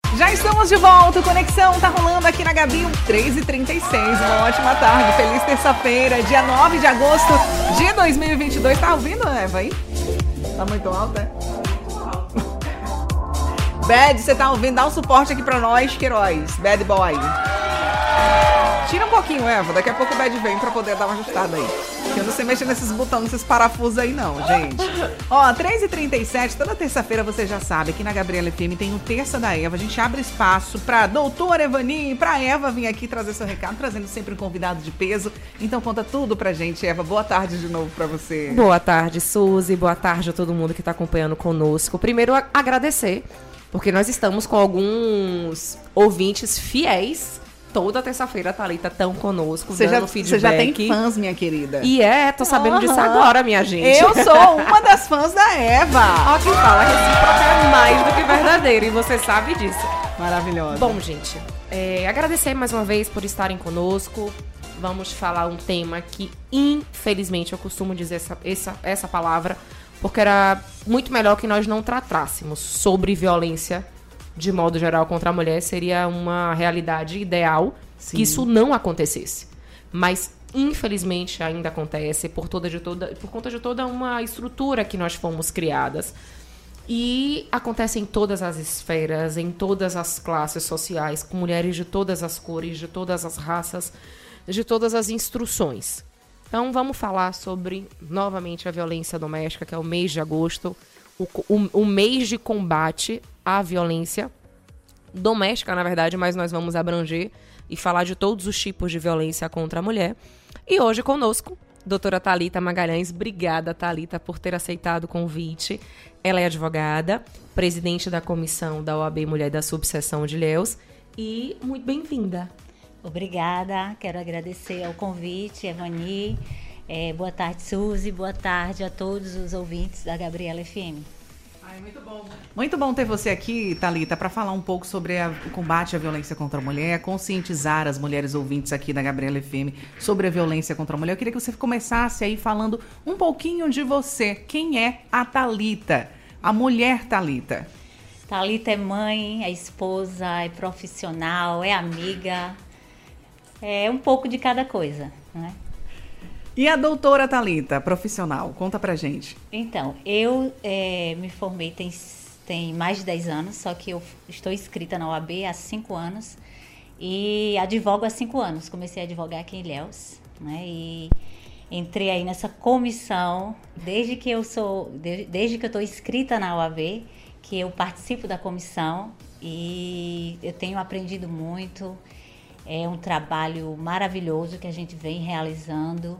Já estamos de volta, o Conexão tá rolando aqui na Gabi, 3h36, uma ótima tarde, feliz terça-feira, dia 9 de agosto de 2022, tá ouvindo, Eva, aí? Tá muito alto, é? Bad, você tá ouvindo? Dá um suporte aqui pra nós, Queiroz, Bad Boy. Tira um pouquinho, Eva, daqui a pouco o Bad vem pra poder dar uma ajustada aí. Eu não sei mexer nesses botões, nesses parafusos aí não, gente. Ó, 3h37, toda terça-feira você já sabe, aqui na Gabriela FM tem o Terça da Eva. A gente abre espaço pra doutora Evani, pra Eva vir aqui trazer seu recado, trazendo sempre um convidado de peso. Então conta tudo pra gente, Eva. Boa tarde de novo pra você. Boa tarde, Suzy. Boa tarde a todo mundo que tá acompanhando conosco. Primeiro, agradecer, porque nós estamos com alguns ouvintes fiéis. Toda terça-feira a Thalita estão conosco, dando feedback. Você já tem fãs, minha querida. E tô sabendo disso agora, minha gente. Eu sou uma das fãs da Eva. Ó, quem fala, recíproca é mais do que verdadeira, e você sabe disso. Maravilhosa. Bom, gente, agradecer mais uma vez por estarem conosco. Vamos falar um tema que, infelizmente, eu costumo dizer essa palavra, porque era muito melhor que nós não tratássemos sobre violência de modo geral contra a mulher. Seria uma realidade ideal. Sim. Que isso não acontecesse. Mas, infelizmente, ainda acontece por conta de toda uma estrutura que nós fomos criadas. E acontece em todas as esferas, em todas as classes sociais, com mulheres de todas as cores, de todas as raças, de todas as instruções. Então, vamos falar sobre, novamente, a violência doméstica, que é o mês de agosto, o mês de combate à violência doméstica, na verdade, mas nós vamos abranger e falar de todos os tipos de violência contra a mulher. E hoje conosco, doutora Thalita Magalhães. Obrigada, Thalita, por ter aceitado o convite. Ela é advogada, presidente da comissão da OAB Mulher da Subseção de Ilhéus, e muito bem-vinda. Obrigada, quero agradecer ao convite, Evani. Boa tarde, Suzy. Boa tarde a todos os ouvintes da Gabriela FM. Muito bom. Muito bom ter você aqui, Thalita, para falar um pouco sobre o combate à violência contra a mulher, conscientizar as mulheres ouvintes aqui da Gabriela FM sobre a violência contra a mulher. Eu queria que você começasse aí falando um pouquinho de você. Quem é a Thalita, a mulher Thalita? Thalita é mãe, é esposa, é profissional, é amiga, é um pouco de cada coisa, né? E a doutora Thalita, profissional, conta pra gente. Então, eu me formei tem mais de 10 anos, só que eu estou inscrita na OAB há 5 anos e advogo há 5 anos. Comecei a advogar aqui em Ilhéus, né? E entrei aí nessa comissão desde que eu estou inscrita na OAB, que eu participo da comissão, e eu tenho aprendido muito. É um trabalho maravilhoso que a gente vem realizando.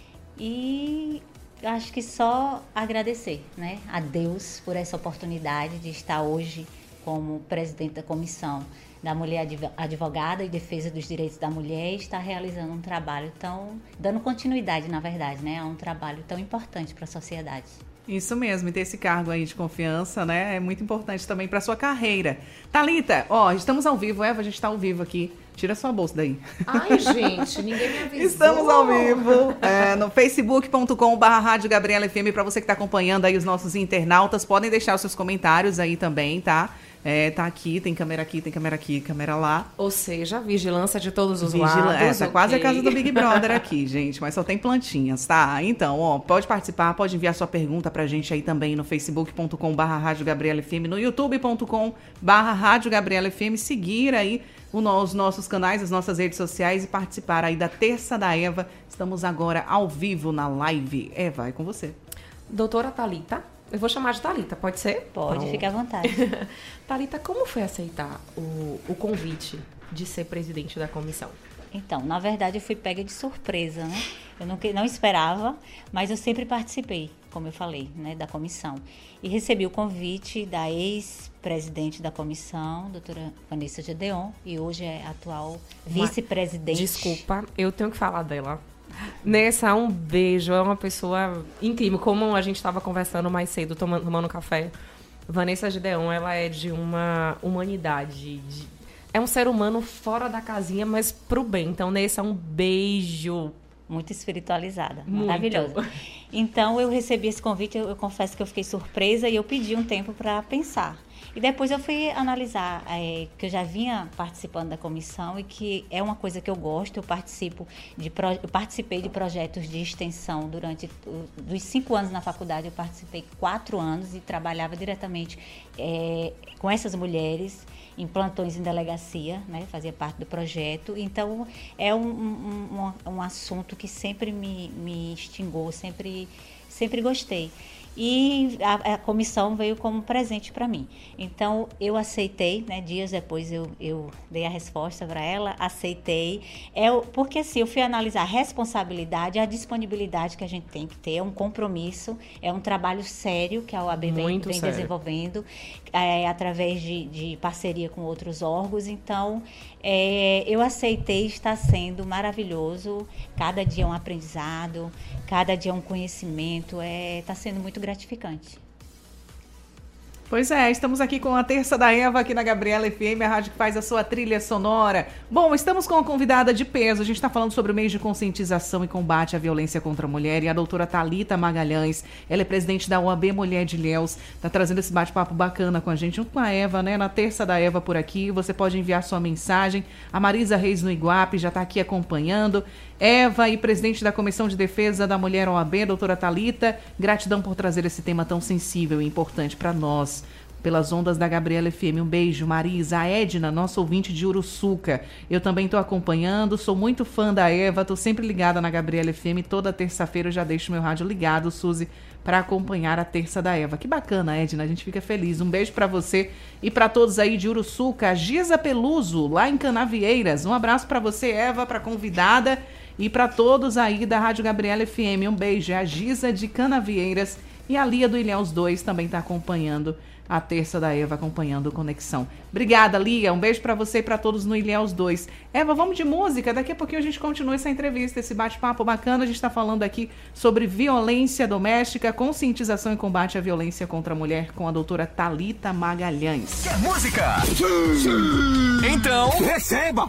E acho que só agradecer, né, a Deus por essa oportunidade de estar hoje como presidente da Comissão da Mulher Advogada e Defesa dos Direitos da Mulher, e estar realizando um trabalho dando continuidade, na verdade, né, a um trabalho tão importante para a sociedade. Isso mesmo, e ter esse cargo aí de confiança, né, é muito importante também para sua carreira. Thalita, estamos ao vivo, Eva, a gente está ao vivo aqui. Tira sua bolsa daí. Ai, gente, ninguém me avisou. Estamos ao vivo no facebook.com/Rádio Gabriela FM. Para você que está acompanhando aí, os nossos internautas, podem deixar os seus comentários aí também, tá? Tá aqui, tem câmera aqui, tem câmera aqui, câmera lá. Ou seja, vigilância de todos os lados. Tá quase a casa do Big Brother aqui, gente, mas só tem plantinhas, tá? Então, pode participar, pode enviar sua pergunta pra gente aí também no facebook.com/Rádio Gabriela FM, no youtube.com/Rádio Gabriela FM, seguir aí os nossos canais, as nossas redes sociais e participar aí da Terça da Eva. Estamos agora ao vivo na live. Eva, é com você. Doutora Thalita, eu vou chamar de Thalita, pode ser? Pode, fique à vontade. Thalita, como foi aceitar o convite de ser presidente da comissão? Então, na verdade, eu fui pega de surpresa, né? Eu não esperava, mas eu sempre participei, como eu falei, né, da comissão. E recebi o convite da ex-presidente da comissão, doutora Vanessa Gedeon, e hoje é atual vice-presidente. Desculpa, eu tenho que falar dela. Nessa, um beijo, é uma pessoa incrível. Como a gente estava conversando mais cedo, tomando café, Vanessa Gedeon, ela é de uma humanidade, é um ser humano fora da casinha, mas pro bem. Então, Nessa, um beijo. Muito espiritualizada, muito maravilhosa. Então, eu recebi esse convite, eu confesso que eu fiquei surpresa e eu pedi um tempo para pensar. E depois eu fui analisar, que eu já vinha participando da comissão e que é uma coisa que eu gosto. Eu participei de projetos de extensão durante dos 5 anos na faculdade. Eu participei 4 anos e trabalhava diretamente com essas mulheres em plantões em delegacia, né? Fazia parte do projeto. Então, é um assunto que sempre me instigou, sempre gostei. E a comissão veio como presente para mim. Então, eu aceitei, né? Dias depois eu dei a resposta para ela, aceitei. Porque assim, eu fui analisar a responsabilidade, a disponibilidade que a gente tem que ter, é um compromisso, é um trabalho sério que a OAB vem desenvolvendo, através de parceria com outros órgãos. Então, eu aceitei, está sendo maravilhoso. Cada dia é um aprendizado, cada dia é um conhecimento, está sendo muito gratificante. Pois é, estamos aqui com a Terça da Eva aqui na Gabriela FM, a rádio que faz a sua trilha sonora. Bom, estamos com uma convidada de peso, a gente está falando sobre o mês de conscientização e combate à violência contra a mulher, e a doutora Thalita Magalhães, ela é presidente da OAB Mulher de Ilhéus, está trazendo esse bate-papo bacana com a gente, junto com a Eva, né, na Terça da Eva por aqui. Você pode enviar sua mensagem, a Marisa Reis no Iguape já está aqui acompanhando. Eva e presidente da Comissão de Defesa da Mulher OAB, doutora Thalita, gratidão por trazer esse tema tão sensível e importante para nós, pelas ondas da Gabriela FM. Um beijo, Marisa. A Edna, nossa ouvinte de Uruçuca. Eu também estou acompanhando, sou muito fã da Eva, estou sempre ligada na Gabriela FM. Toda terça-feira eu já deixo meu rádio ligado, Suzy, para acompanhar a Terça da Eva. Que bacana, Edna, a gente fica feliz. Um beijo para você e para todos aí de Uruçuca. A Giza Peluso, lá em Canavieiras. Um abraço para você, Eva, para a convidada, e para todos aí da Rádio Gabriela FM. Um beijo. É a Giza de Canavieiras. E a Lia do Ilhéus 2 também está acompanhando a Terça da Eva, acompanhando o Conexão. Obrigada, Lia. Um beijo para você e para todos no Ilhéus 2. Eva, vamos de música. Daqui a pouquinho a gente continua essa entrevista, esse bate-papo bacana. A gente está falando aqui sobre violência doméstica, conscientização e combate à violência contra a mulher com a doutora Thalita Magalhães. Quer música? Sim. Então, receba!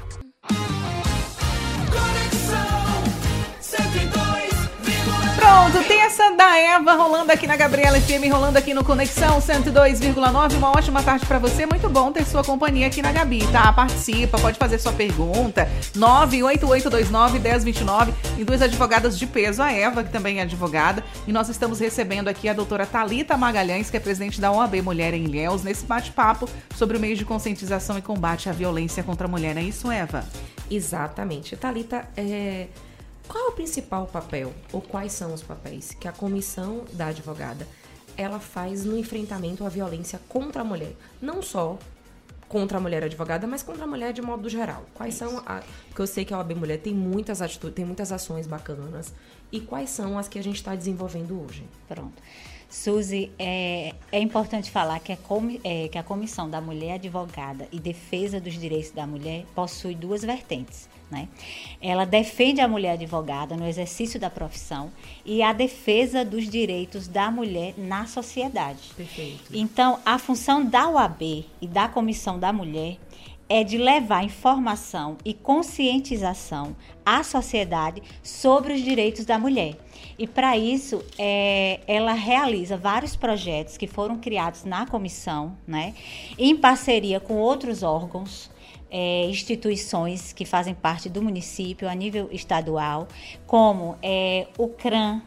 Pronto, tem essa da Eva rolando aqui na Gabriela FM, rolando aqui no Conexão 102,9. Uma ótima tarde pra você, muito bom ter sua companhia aqui na Gabi, tá? Participa, pode fazer sua pergunta, 98829-1029, e 2 advogadas de peso, a Eva, que também é advogada, e nós estamos recebendo aqui a doutora Thalita Magalhães, que é presidente da OAB Mulher em Ilhéus, nesse bate-papo sobre o mês de conscientização e combate à violência contra a mulher, não é isso, Eva? Exatamente. Thalita, qual é o principal papel, ou quais são os papéis que a comissão da advogada ela faz no enfrentamento à violência contra a mulher? Não só contra a mulher advogada, mas contra a mulher de modo geral. Quais são porque eu sei que a OAB Mulher tem muitas atitudes, tem muitas ações bacanas. E quais são as que a gente está desenvolvendo hoje? Pronto. Suzy, é importante falar que a Comissão da Mulher Advogada e Defesa dos Direitos da Mulher possui 2 vertentes, né? Ela defende a mulher advogada no exercício da profissão e a defesa dos direitos da mulher na sociedade. Perfeito. Então, a função da OAB e da Comissão da Mulher é de levar informação e conscientização à sociedade sobre os direitos da mulher. E para isso, ela realiza vários projetos que foram criados na comissão, né, em parceria com outros órgãos, instituições que fazem parte do município a nível estadual, como o CRAM,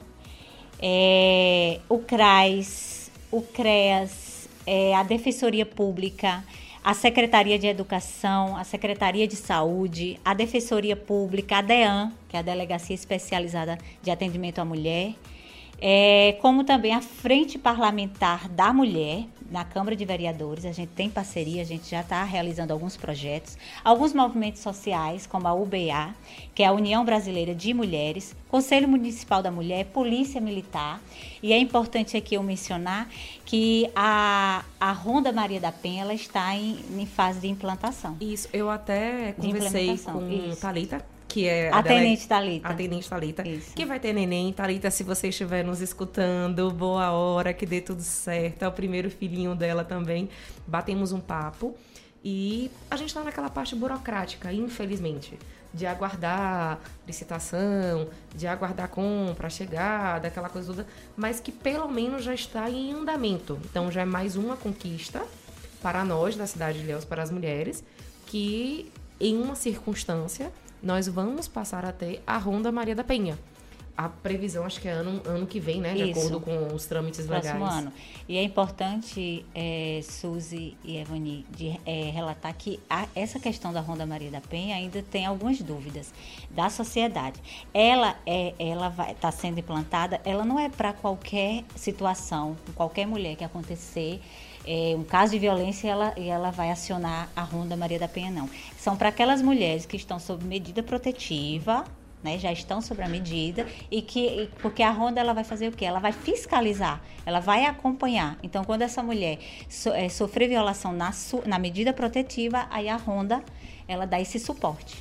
o CRAS, o CREAS, a Defensoria Pública, a Secretaria de Educação, a Secretaria de Saúde, a Defensoria Pública, a DEAN, que é a Delegacia Especializada de Atendimento à Mulher, como também a Frente Parlamentar da Mulher, na Câmara de Vereadores. A gente tem parceria, a gente já está realizando alguns projetos, alguns movimentos sociais, como a UBA, que é a União Brasileira de Mulheres, Conselho Municipal da Mulher, Polícia Militar, e é importante aqui eu mencionar que a Ronda Maria da Penha ela está em fase de implantação. Isso, eu até conversei com Thalita, que é a Tenente Thalita. A Tenente Thalita, Isso. Que vai ter neném. Thalita, se você estiver nos escutando, boa hora, que dê tudo certo. É o primeiro filhinho dela também. Batemos um papo e a gente está naquela parte burocrática, infelizmente, de aguardar licitação, de aguardar compra, chegada, aquela coisa toda, mas que pelo menos já está em andamento. Então já é mais uma conquista para nós, da cidade de Ilhéus, para as mulheres, que em uma circunstância nós vamos passar a ter a Ronda Maria da Penha. A previsão, acho que é ano que vem, né? De Isso. acordo com os trâmites Próximo legais. ano. E é importante, Suzy e Evani, relatar que essa questão da Ronda Maria da Penha ainda tem algumas dúvidas da sociedade. Ela vai estar sendo implantada, ela não é para qualquer situação, qualquer mulher que acontecer um caso de violência, ela vai acionar a Ronda Maria da Penha, não. São para aquelas mulheres que estão sob medida protetiva, né, já estão sobre a medida, porque a Ronda ela vai fazer o quê? Ela vai fiscalizar, ela vai acompanhar. Então, quando essa mulher sofrer violação na medida protetiva, aí a Ronda ela dá esse suporte.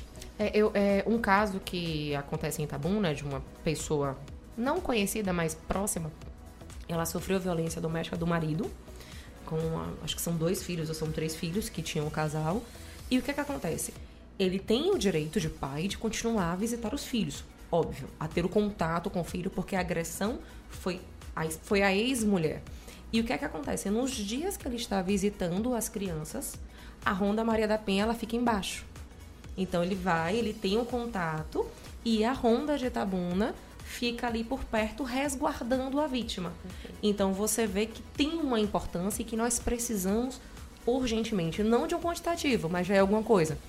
Um caso que acontece em Itabuna, de uma pessoa não conhecida, mas próxima, ela sofreu violência doméstica do marido, acho que são 2 filhos ou são 3 filhos que tinham o casal. E o que acontece? Ele tem o direito de pai de continuar a visitar os filhos, óbvio, a ter o contato com o filho, porque a agressão foi a ex-mulher. E o que acontece? Nos dias que ele está visitando as crianças, a Ronda Maria da Penha ela fica embaixo. Então ele tem o contato e a Ronda de Itabuna fica ali por perto resguardando a vítima. Então você vê que tem uma importância e que nós precisamos urgentemente, não de um quantitativo, mas já é alguma coisa.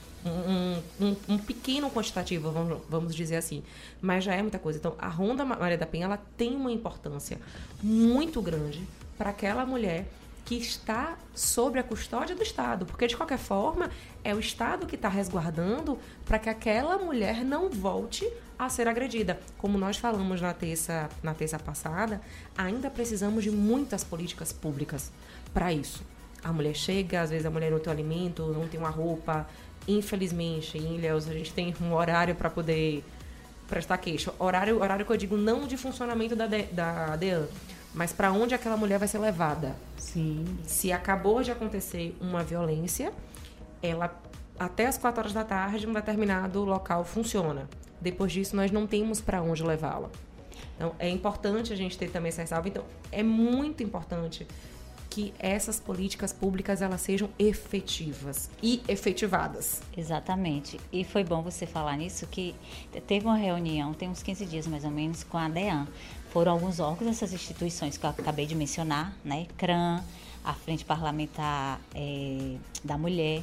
Um pequeno quantitativo, vamos dizer assim, mas já é muita coisa. Então, a Ronda Maria da Penha ela tem uma importância muito grande para aquela mulher que está sob a custódia do Estado, porque de qualquer forma é o Estado que está resguardando para que aquela mulher não volte a ser agredida. Como nós falamos na terça passada, ainda precisamos de muitas políticas públicas para isso. A mulher chega, às vezes a mulher não tem o alimento, não tem uma roupa. Infelizmente, em Ilhéus, a gente tem um horário para poder prestar queixa. Horário que eu digo não de funcionamento da DEAN, mas para onde aquela mulher vai ser levada. Sim. Se acabou de acontecer uma violência, ela até as 4 horas da tarde, um determinado local funciona. Depois disso, nós não temos para onde levá-la. Então, é importante a gente ter também essa ressalva. Então, é muito importante que essas políticas públicas elas sejam efetivas e efetivadas. Exatamente. E foi bom você falar nisso, que teve uma reunião, tem uns 15 dias mais ou menos, com a DEAN. Foram alguns órgãos dessas instituições que eu acabei de mencionar, né? CRAM, a Frente Parlamentar da Mulher,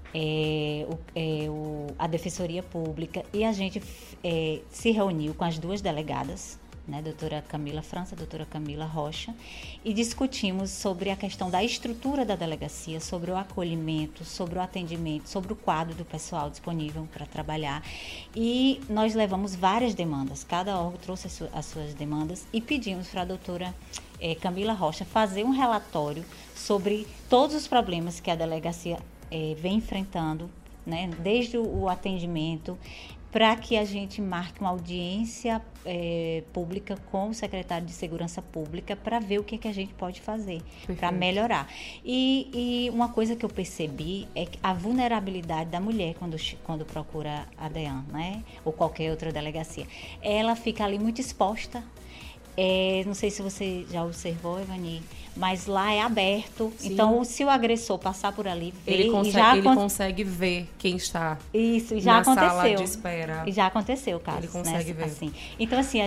a Defensoria Pública, e a gente se reuniu com as 2 delegadas, né, doutora Camila França, doutora Camila Rocha, e discutimos sobre a questão da estrutura da delegacia, sobre o acolhimento, sobre o atendimento, sobre o quadro do pessoal disponível para trabalhar. E nós levamos várias demandas, cada órgão trouxe as suas demandas e pedimos para a doutora Camila Rocha fazer um relatório sobre todos os problemas que a delegacia vem enfrentando, né, desde o atendimento, para que a gente marque uma audiência pública com o secretário de Segurança Pública para ver o que a gente pode fazer para melhorar. E uma coisa que eu percebi é que a vulnerabilidade da mulher quando procura a DEAN, né, ou qualquer outra delegacia, ela fica ali muito exposta. Não sei se você já observou, Evani, mas lá é aberto. Sim. Então, se o agressor passar por ali, ele consegue ver quem está na sala de espera. E já aconteceu, caso. Ele consegue ver. Assim. Então, assim,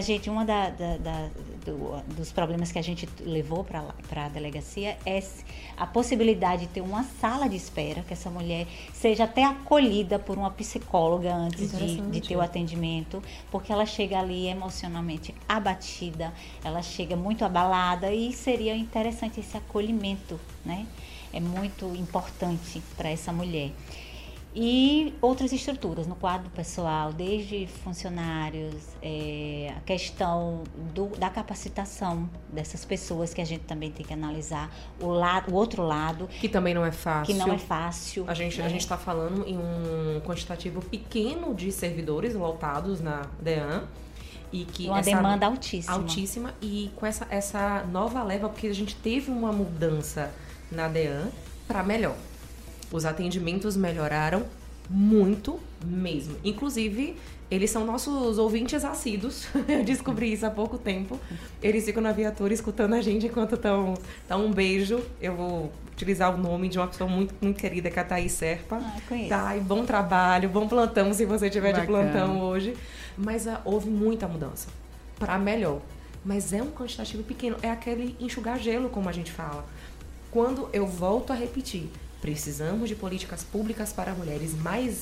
dos problemas que a gente levou para a delegacia é a possibilidade de ter uma sala de espera, que essa mulher seja até acolhida por uma psicóloga antes de ter o atendimento, porque ela chega ali emocionalmente abatida, ela chega muito abalada, e seria interessante esse acolhimento, né? É muito importante para essa mulher. E outras estruturas no quadro pessoal, desde funcionários, a questão da capacitação dessas pessoas, que a gente também tem que analisar, o outro lado. Que também não é fácil. Que não é fácil. A gente está falando em um quantitativo pequeno de servidores lotados na DEAN. E que uma demanda altíssima. Altíssima, e com essa nova leva, porque a gente teve uma mudança na DEAN para melhor. Os atendimentos melhoraram Muito mesmo. Inclusive, eles são nossos ouvintes assíduos. Eu descobri isso há pouco tempo. Eles ficam na viatura escutando a gente enquanto estão... Então, um beijo. Eu vou utilizar o nome de uma pessoa muito, muito querida, que é a Thaís Serpa. Conheço. Tá, e bom trabalho, bom plantão, se você tiver de Bacana. plantão hoje. Mas houve muita mudança. Para melhor. Mas é um quantitativo pequeno. É aquele enxugar gelo, como a gente fala. Quando eu volto a repetir, precisamos de políticas públicas para mulheres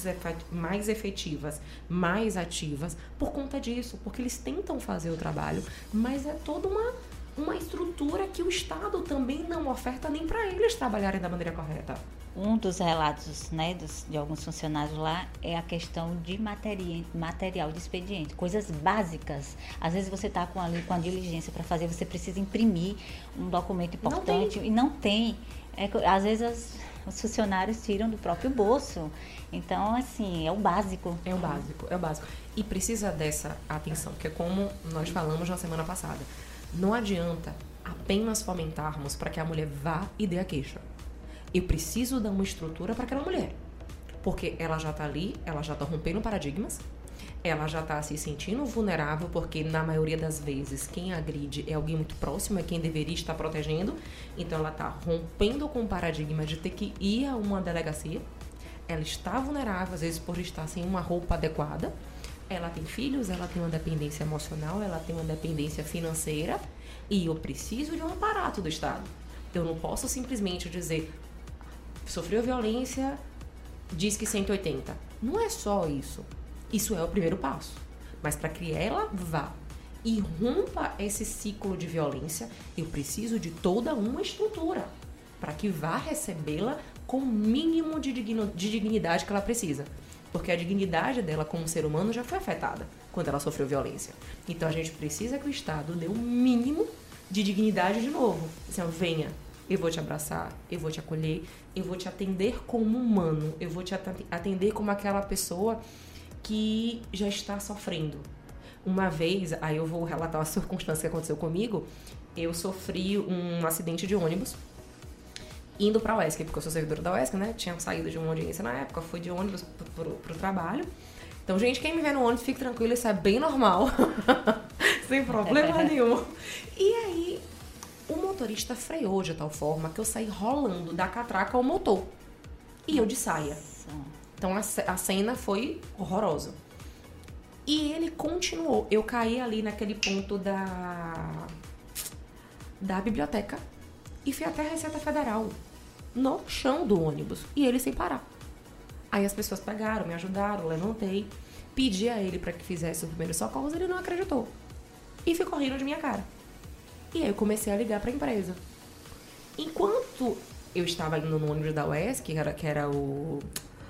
mais efetivas, mais ativas, por conta disso, porque eles tentam fazer o trabalho, mas é toda uma estrutura que o Estado também não oferta nem para eles trabalharem da maneira correta. Um dos relatos, né, de alguns funcionários lá é a questão de material de expediente, coisas básicas. Às vezes você está com a diligência para fazer, você precisa imprimir um documento importante e não tem. Às vezes os funcionários tiram do próprio bolso. Então, assim, é o básico. É o básico. E precisa dessa atenção, porque como nós falamos na semana passada, não adianta apenas fomentarmos para que a mulher vá e dê a queixa. Eu preciso dar uma estrutura para aquela mulher. Porque ela já está ali, ela já está rompendo paradigmas, ela já está se sentindo vulnerável, porque na maioria das vezes quem agride é alguém muito próximo, é quem deveria estar protegendo. Então ela está rompendo com o paradigma de ter que ir a uma delegacia. Ela está vulnerável, às vezes por estar sem uma roupa adequada. Ela tem filhos, ela tem uma dependência emocional, ela tem uma dependência financeira. E eu preciso de um aparato do Estado. Eu não posso simplesmente dizer... Sofreu violência, diz que 180. Não é só isso. Isso é o primeiro passo. Mas para que ela vá e rompa esse ciclo de violência, eu preciso de toda uma estrutura para que vá recebê-la com o mínimo de dignidade que ela precisa. Porque a dignidade dela como ser humano já foi afetada quando ela sofreu violência. Então a gente precisa que o Estado dê o mínimo de dignidade de novo. Assim, venha. Eu vou te abraçar, eu vou te acolher, eu vou te atender como humano, eu vou te atender como aquela pessoa que já está sofrendo. Uma vez, aí eu vou relatar uma circunstância que aconteceu comigo, eu sofri um acidente de ônibus indo para a UESC, porque eu sou servidora da UESC, né? Tinha saído de uma audiência na época, fui de ônibus pro trabalho. Então, gente, quem me vê no ônibus, fique tranquilo, isso é bem normal, sem problema nenhum. E aí... O motorista freou de tal forma que eu saí rolando da catraca ao motor. E eu de saia. Então a cena foi horrorosa. E ele continuou. Eu caí ali naquele ponto da biblioteca e fui até a Receita Federal, no chão do ônibus. E ele sem parar. Aí as pessoas pegaram, me ajudaram, levantei. Pedi a ele para que fizesse o primeiro socorro, ele não acreditou. E ficou rindo de minha cara. E aí eu comecei a ligar para a empresa. Enquanto eu estava indo no ônibus da UESC, que era o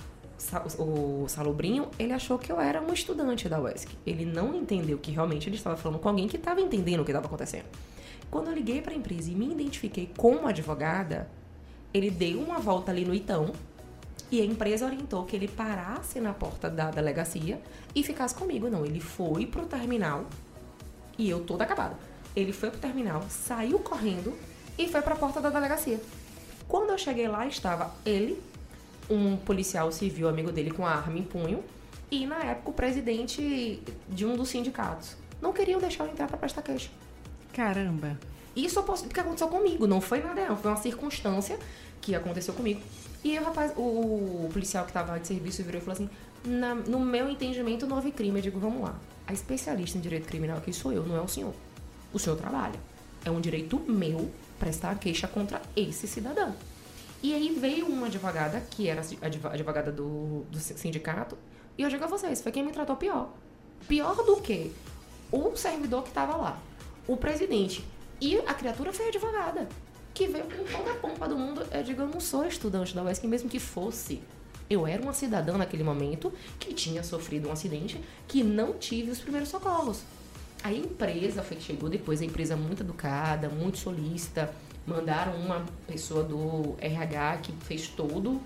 Salobrinho, ele achou que eu era uma estudante da UESC. Ele não entendeu que realmente ele estava falando com alguém que estava entendendo o que estava acontecendo. Quando eu liguei para a empresa e me identifiquei como advogada, ele deu uma volta ali no Itão e a empresa orientou que ele parasse na porta da delegacia e ficasse comigo. Não, ele foi pro terminal e eu toda acabada. Ele foi pro terminal, saiu correndo e foi pra porta da delegacia. Quando eu cheguei lá, estava ele, um policial civil amigo dele com a arma em punho e, na época, o presidente de um dos sindicatos. Não queriam deixar eu entrar pra prestar queixa. Caramba. Isso porque aconteceu comigo, não foi nada, não. Foi uma circunstância que aconteceu comigo. E aí, o policial que estava de serviço virou e falou assim, no meu entendimento não houve crime. Eu digo, vamos lá. A especialista em direito criminal aqui sou eu, não é o senhor. O senhor trabalha. É um direito meu prestar queixa contra esse cidadão. E aí veio uma advogada, que era advogada do sindicato, e eu digo a vocês, foi quem me tratou pior. Pior do que o servidor que estava lá, o presidente. E a criatura foi a advogada, que veio com toda a pompa do mundo. Eu digo, eu não sou estudante da UESC, mesmo que fosse. Eu era uma cidadã naquele momento que tinha sofrido um acidente, que não tive os primeiros socorros. A empresa foi que chegou depois, a empresa muito educada, muito solícita. Mandaram uma pessoa do RH que fez todo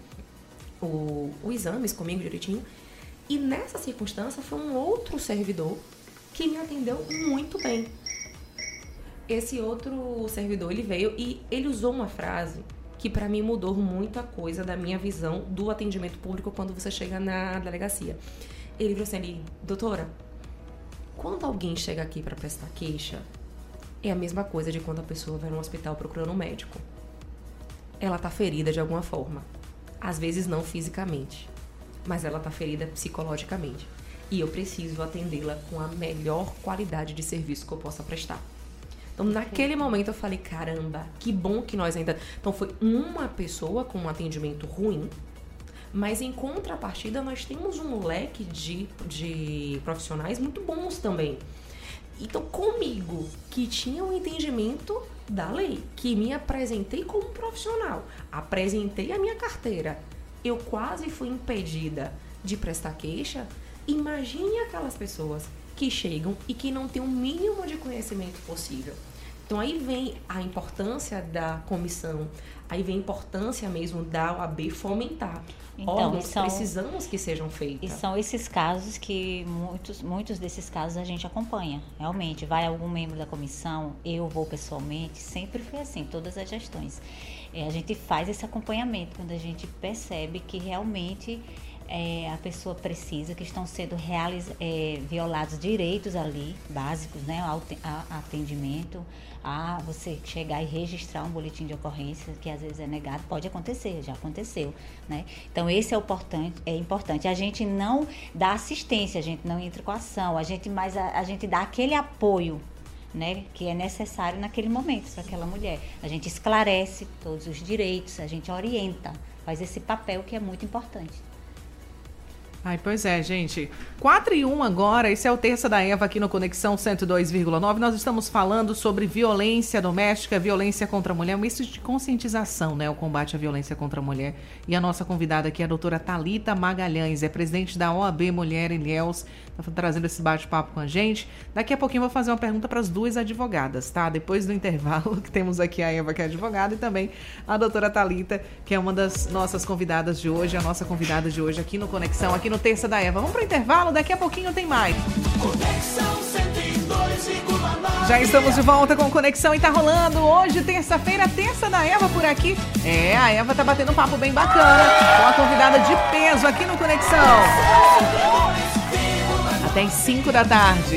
o exames comigo direitinho. E nessa circunstância foi um outro servidor que me atendeu muito bem. Esse outro servidor, ele veio e ele usou uma frase que pra mim mudou muito a coisa da minha visão do atendimento público quando você chega na delegacia. Ele falou assim, doutora, quando alguém chega aqui pra prestar queixa, é a mesma coisa de quando a pessoa vai no hospital procurando um médico. Ela tá ferida de alguma forma. Às vezes não fisicamente, mas ela tá ferida psicologicamente. E eu preciso atendê-la com a melhor qualidade de serviço que eu possa prestar. Então, naquele momento, eu falei, caramba, que bom que nós ainda... Então, foi uma pessoa com um atendimento ruim, mas em contrapartida, nós temos um leque de profissionais muito bons também. Então, comigo, que tinha um entendimento da lei, que me apresentei como profissional, apresentei a minha carteira, eu quase fui impedida de prestar queixa, imagine aquelas pessoas que chegam e que não têm o mínimo de conhecimento possível. Então, aí vem a importância da comissão, aí vem a importância mesmo da OAB fomentar. Então, precisamos que sejam feitas. E são esses casos que muitos desses casos a gente acompanha. Realmente, vai algum membro da comissão, eu vou pessoalmente, sempre foi assim, todas as gestões. A gente faz esse acompanhamento quando a gente percebe que realmente a pessoa precisa, que estão sendo violados direitos ali, básicos, né? Atendimento, a você chegar e registrar um boletim de ocorrência, que às vezes é negado, pode acontecer, já aconteceu, né? Então, esse é importante. A gente não dá assistência, a gente não entra com ação, a gente dá aquele apoio, né, que é necessário naquele momento para aquela mulher. A gente esclarece todos os direitos, a gente orienta, faz esse papel que é muito importante. Ai, pois é, gente. 4:01 agora, esse é o Terça da Eva aqui no Conexão 102,9. Nós estamos falando sobre violência doméstica, violência contra a mulher, um misto de conscientização, né? O combate à violência contra a mulher. E a nossa convidada aqui é a doutora Thalita Magalhães, é presidente da OAB Mulher Ilhéus, está trazendo esse bate-papo com a gente. Daqui a pouquinho eu vou fazer uma pergunta para as duas advogadas, tá? Depois do intervalo, que temos aqui a Eva, que é advogada, e também a doutora Thalita, que é uma das nossas convidadas de hoje, a nossa convidada de hoje aqui no Conexão, aqui no Terça da Eva. Vamos para o intervalo, daqui a pouquinho tem mais. Conexão 102,9. Já estamos de volta com Conexão e tá rolando hoje, terça-feira, Terça da Eva por aqui. A Eva tá batendo um papo bem bacana com a convidada de peso aqui no Conexão. Até às 5 da tarde.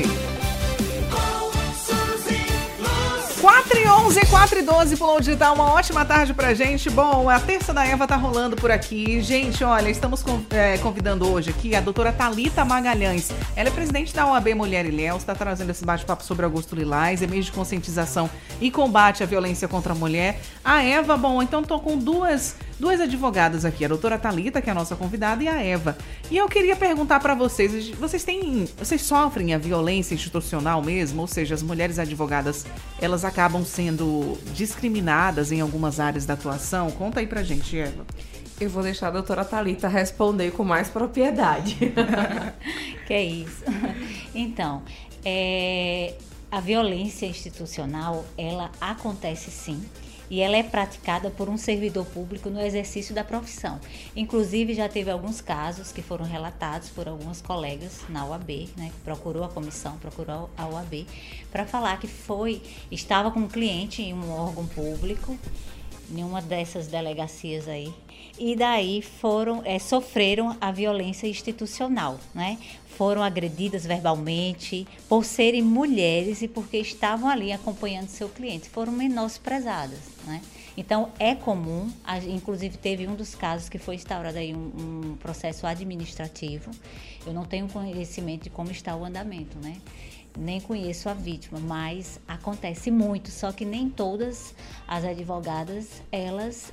4:11, 4:12, pulou digital, uma ótima tarde pra gente. Bom, a Terça da Eva tá rolando por aqui. Gente, olha, estamos convidando hoje aqui a doutora Thalita Magalhães. Ela é presidente da OAB Mulher Ilhéus, está trazendo esse bate-papo sobre Augusto Lilás, é mês de conscientização e combate à violência contra a mulher. A Eva, bom, então tô com duas advogadas aqui, a doutora Thalita, que é a nossa convidada, e a Eva. E eu queria perguntar para vocês sofrem a violência institucional mesmo? Ou seja, as mulheres advogadas, elas acabam sendo discriminadas em algumas áreas da atuação? Conta aí pra gente, Eva. Eu vou deixar a doutora Thalita responder com mais propriedade. Que é isso. Então, a violência institucional, ela acontece sim. E ela é praticada por um servidor público no exercício da profissão. Inclusive, já teve alguns casos que foram relatados por algumas colegas na OAB, né, que procurou a comissão, procurou a OAB, para falar que estava com um cliente em um órgão público, em uma dessas delegacias aí, e daí sofreram a violência institucional, né? Foram agredidas verbalmente por serem mulheres e porque estavam ali acompanhando seu cliente. Foram menosprezadas, né? Então, é comum, inclusive teve um dos casos que foi instaurado aí um processo administrativo. Eu não tenho conhecimento de como está o andamento, né? Nem conheço a vítima, mas acontece muito, só que nem todas as advogadas, elas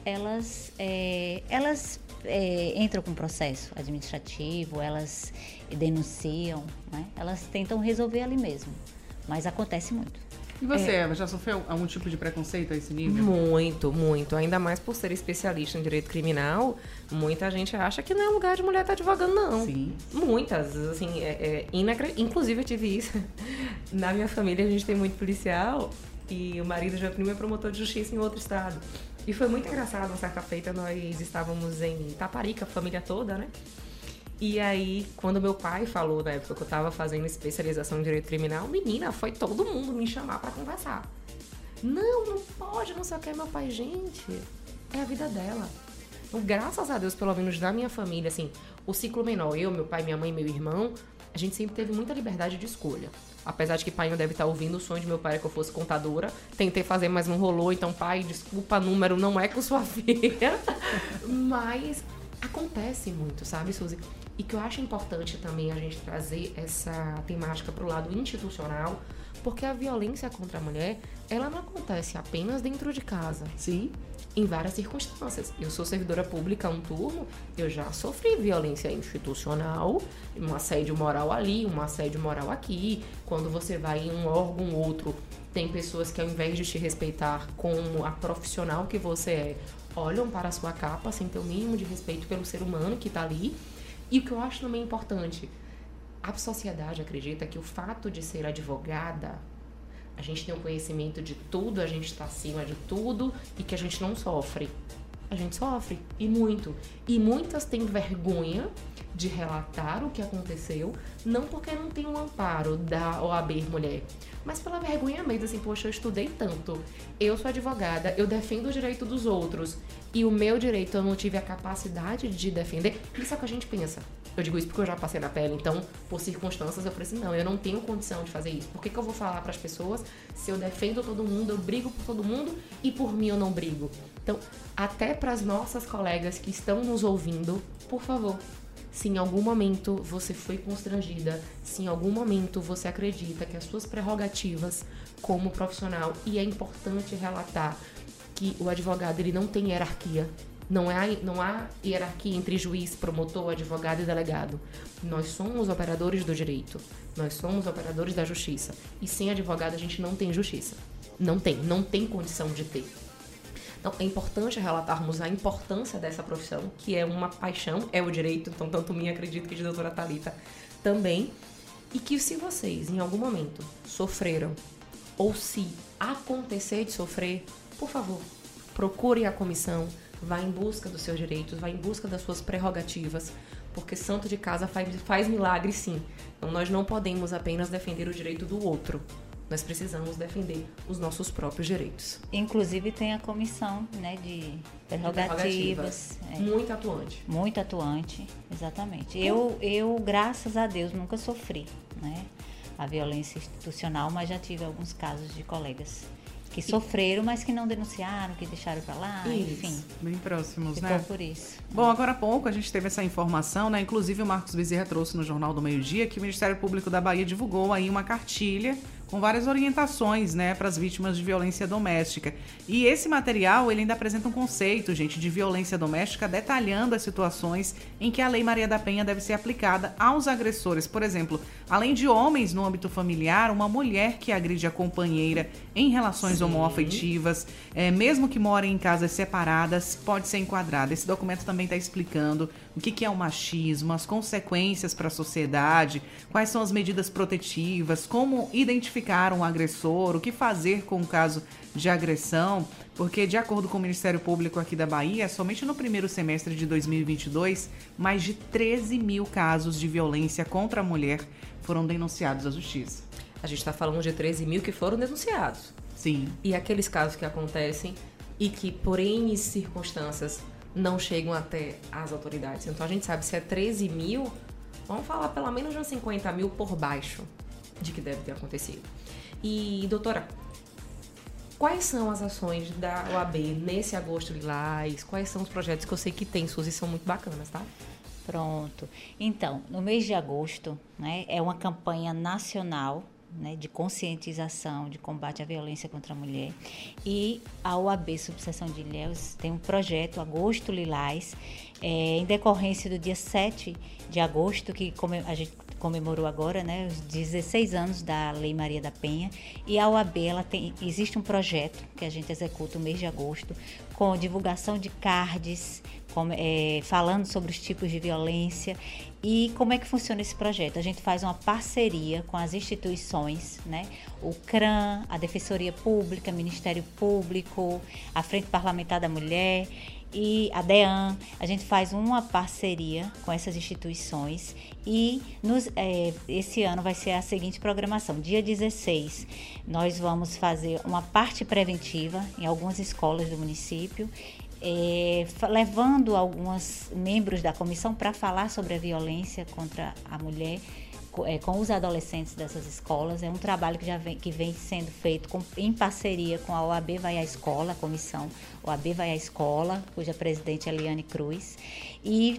entram com processo administrativo, elas denunciam, né? Elas tentam resolver ali mesmo, mas acontece muito. E você, Eva, já sofreu algum tipo de preconceito a esse nível? Muito, muito. Ainda mais por ser especialista em direito criminal, muita gente acha que não é lugar de mulher estar advogando, não. Sim. Muitas, assim, inclusive eu tive isso. Na minha família a gente tem muito policial e o marido de uma prima é promotor de justiça em outro estado. E foi muito engraçado, uma certa feita, nós estávamos em Itaparica, a família toda, né? E aí, quando meu pai falou, na época que eu tava fazendo especialização em direito criminal, menina, foi todo mundo me chamar pra conversar. Não pode, não sei o que, meu pai, gente. é a vida dela. Então, graças a Deus, pelo menos da minha família, assim, o ciclo menor, eu, meu pai, minha mãe e meu irmão, a gente sempre teve muita liberdade de escolha. Apesar de que pai não deve estar ouvindo, o sonho de meu pai é que eu fosse contadora. Tentei fazer, mas não rolou. Então, pai, desculpa, número não é com sua filha. Mas acontece muito, sabe, Suzy? E que eu acho importante também a gente trazer essa temática para o lado institucional, porque a violência contra a mulher, ela não acontece apenas dentro de casa. Sim. Em várias circunstâncias. Eu sou servidora pública há um turno, eu já sofri violência institucional, um assédio moral ali, um assédio moral aqui. Quando você vai em um órgão ou outro, tem pessoas que ao invés de te respeitar como a profissional que você é, olham para a sua capa sem ter o mínimo de respeito pelo ser humano que está ali. E o que eu acho também importante, a sociedade acredita que o fato de ser advogada, a gente tem o conhecimento de tudo, a gente está acima de tudo e que a gente não sofre. A gente sofre, e muito. E muitas têm vergonha de relatar o que aconteceu, não porque não tem um amparo da OAB Mulher, mas pela vergonha mesmo, assim, poxa, eu estudei tanto, eu sou advogada, eu defendo o direito dos outros, e o meu direito eu não tive a capacidade de defender. Isso é o que a gente pensa. Eu digo isso porque eu já passei na pele, então, por circunstâncias, eu falei assim, não, eu não tenho condição de fazer isso. Por que eu vou falar para as pessoas se eu defendo todo mundo, eu brigo por todo mundo e por mim eu não brigo? Então, até para as nossas colegas que estão nos ouvindo, por favor, se em algum momento você foi constrangida, se em algum momento você acredita que as suas prerrogativas como profissional, e é importante relatar que o advogado ele não tem hierarquia, não há hierarquia entre juiz, promotor, advogado e delegado. Nós somos operadores do direito, nós somos operadores da justiça, e sem advogado a gente não tem justiça, não tem condição de ter. Então, é importante relatarmos a importância dessa profissão, que é uma paixão, é o direito, então tanto minha, acredito que de doutora Thalita também, e que se vocês, em algum momento, sofreram, ou se acontecer de sofrer, por favor, procurem a comissão, vá em busca dos seus direitos, vá em busca das suas prerrogativas, porque santo de casa faz milagre sim. Então, nós não podemos apenas defender o direito do outro. Nós precisamos defender os nossos próprios direitos. Inclusive tem a comissão, né, de prerrogativas. Muito atuante. Muito atuante, exatamente. Eu, graças a Deus, nunca sofri, né, a violência institucional, mas já tive alguns casos de colegas que sofreram, mas que não denunciaram, que deixaram pra lá, enfim. Bem próximos, ficou né? por isso. Bom, agora há pouco a gente teve essa informação, né? Inclusive o Marcos Bezerra trouxe no Jornal do Meio-Dia que o Ministério Público da Bahia divulgou aí uma cartilha com várias orientações, né, para as vítimas de violência doméstica. E esse material, ele ainda apresenta um conceito, gente, de violência doméstica, detalhando as situações em que a Lei Maria da Penha deve ser aplicada aos agressores. Por exemplo, além de homens no âmbito familiar, uma mulher que agride a companheira em relações homoafetivas, mesmo que morem em casas separadas, pode ser enquadrada. Esse documento também está explicando o que é o machismo, as consequências para a sociedade, quais são as medidas protetivas, como identificar um agressor, o que fazer com o caso de agressão, porque de acordo com o Ministério Público aqui da Bahia, somente no primeiro semestre de 2022, mais de 13 mil casos de violência contra a mulher foram denunciados à Justiça. A gente está falando de 13 mil que foram denunciados. Sim. E aqueles casos que acontecem e que, por N circunstâncias, não chegam até as autoridades. Então, a gente sabe se é 13 mil, vamos falar pelo menos de uns 50 mil por baixo de que deve ter acontecido. E, doutora, quais são as ações da OAB nesse Agosto Lilás? Quais são os projetos que eu sei que tem, Suzy, são muito bacanas, tá? Pronto. Então, no mês de agosto, né, é uma campanha nacional, né, de conscientização, de combate à violência contra a mulher. E a OAB Subseção de Ilhéus tem um projeto, Agosto Lilás, em decorrência do dia 7 de agosto, que a gente comemorou agora, né, os 16 anos da Lei Maria da Penha, e a OAB, existe um projeto que a gente executa no mês de agosto, com divulgação de cards, falando sobre os tipos de violência. E como é que funciona esse projeto? A gente faz uma parceria com as instituições, né, o CRAM, a Defensoria Pública, Ministério Público, a Frente Parlamentar da Mulher e a DEAN. A gente faz uma parceria com essas instituições e esse ano vai ser a seguinte programação. Dia 16, nós vamos fazer uma parte preventiva em algumas escolas do município, levando alguns membros da comissão para falar sobre a violência contra a mulher com os adolescentes dessas escolas. É um trabalho que vem sendo feito em parceria com a OAB Vai à Escola, a comissão OAB Vai à Escola, cuja presidente é Eliane Cruz. E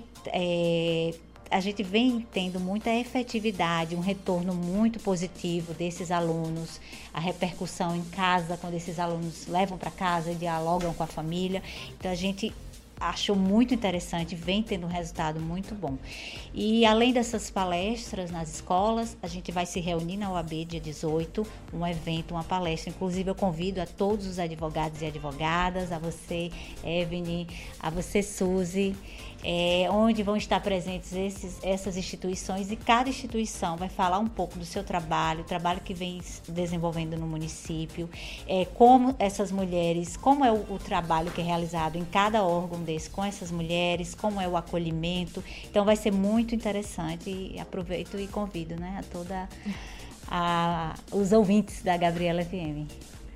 a gente vem tendo muita efetividade, um retorno muito positivo desses alunos, a repercussão em casa, quando esses alunos levam para casa e dialogam com a família. Então, a gente achou muito interessante, vem tendo um resultado muito bom. E além dessas palestras nas escolas, a gente vai se reunir na OAB dia 18, um evento, uma palestra. Inclusive, eu convido a todos os advogados e advogadas, a você, Evne, a você, Suzy, onde vão estar presentes essas instituições, e cada instituição vai falar um pouco do seu trabalho, o trabalho que vem desenvolvendo no município, como essas mulheres, como é o trabalho que é realizado em cada órgão desse com essas mulheres, como é o acolhimento. Então vai ser muito interessante, e aproveito e convido, né, a toda os ouvintes da Gabriela FM.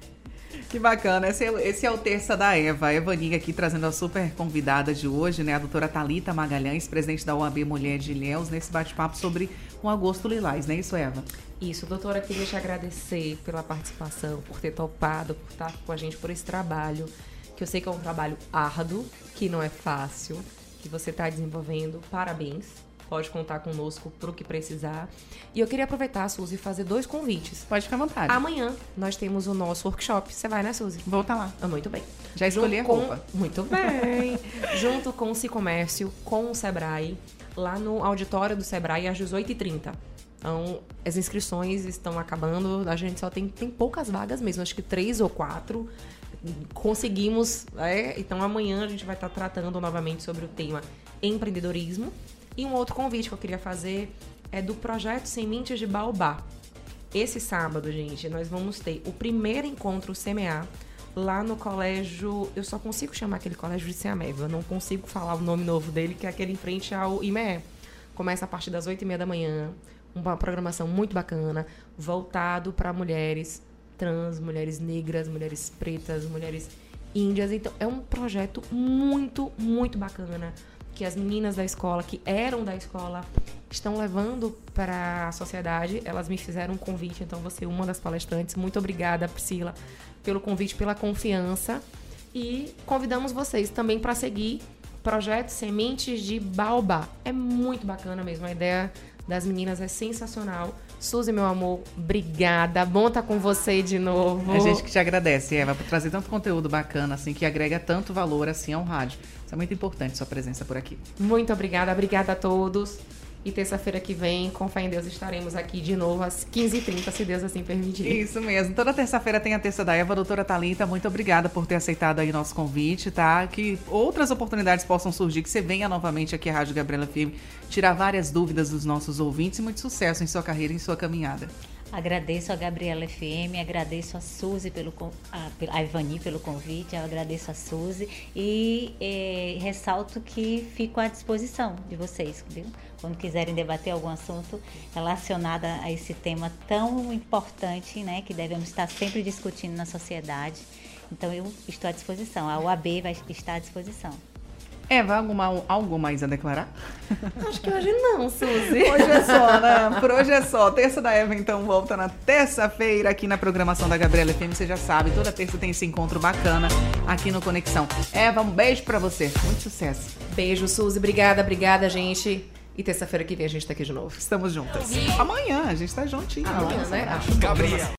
Que bacana, esse é o Terça da Eva, a Evaninha aqui trazendo a super convidada de hoje, né, a doutora Thalita Magalhães, presidente da OAB Mulher de Ilhéus, nesse bate-papo sobre o Agosto Lilás, não é isso, Eva? Isso, doutora, queria te agradecer pela participação, por ter topado, por estar com a gente, por esse trabalho, que eu sei que é um trabalho árduo, que não é fácil, que você está desenvolvendo, parabéns. Pode contar conosco para o que precisar. E eu queria aproveitar, Suzy, e fazer 2 convites. Pode ficar à vontade. Amanhã nós temos o nosso workshop. Você vai, né, Suzy? Vou estar lá. Muito bem. Já escolhi a roupa. Muito bem. Junto com o Cicomércio, com o Sebrae, lá no auditório do Sebrae, às 18h30. Então, as inscrições estão acabando. A gente só tem poucas vagas mesmo. Acho que 3 ou 4. Conseguimos. Então, amanhã a gente vai estar tratando novamente sobre o tema empreendedorismo. E um outro convite que eu queria fazer é do projeto Sementes de Baobá. Esse sábado, gente, nós vamos ter o primeiro encontro CMA lá no colégio... Eu só consigo chamar aquele colégio de Seamev. Eu não consigo falar o nome novo dele, que é aquele em frente ao IME. Começa a partir das 8h30 da manhã. Uma programação muito bacana, voltado para mulheres trans, mulheres negras, mulheres pretas, mulheres índias. Então, é um projeto muito, muito bacana, que as meninas da escola, que eram da escola, estão levando para a sociedade. Elas me fizeram um convite, então você é uma das palestrantes. Muito obrigada, Priscila, pelo convite, pela confiança. E convidamos vocês também para seguir o projeto Sementes de Baobá. É muito bacana mesmo, a ideia das meninas é sensacional. Suzy, meu amor, obrigada. Bom estar com você de novo. A gente que te agradece, Eva, por trazer tanto conteúdo bacana, assim, que agrega tanto valor, assim, ao rádio. Isso é muito importante, sua presença por aqui. Muito obrigada. Obrigada a todos. E terça-feira que vem, com fé em Deus, estaremos aqui de novo às 15h30, se Deus assim permitir. Isso mesmo. Toda terça-feira tem a Terça da Eva. Doutora Thalita, muito obrigada por ter aceitado aí nosso convite, tá? Que outras oportunidades possam surgir, que você venha novamente aqui à Rádio Gabriela FM, tirar várias dúvidas dos nossos ouvintes, e muito sucesso em sua carreira e em sua caminhada. Agradeço a Gabriela FM, agradeço a Suzy, a Ivani pelo convite, eu agradeço a Suzy e ressalto que fico à disposição de vocês, viu? Quando quiserem debater algum assunto relacionado a esse tema tão importante, né, que devemos estar sempre discutindo na sociedade. Então eu estou à disposição, a UAB vai estar à disposição. Eva, algo mais a declarar? Acho que hoje não, Suzy. Hoje é só, né? Por hoje é só. Terça da Eva, então, volta na terça-feira aqui na programação da Gabriela FM. Você já sabe, toda terça tem esse encontro bacana aqui no Conexão. Eva, um beijo pra você. Muito sucesso. Beijo, Suzy. Obrigada, gente. E terça-feira que vem a gente tá aqui de novo. Estamos juntas. Amanhã, a gente tá juntinho. Amanhã, né? Gabriela.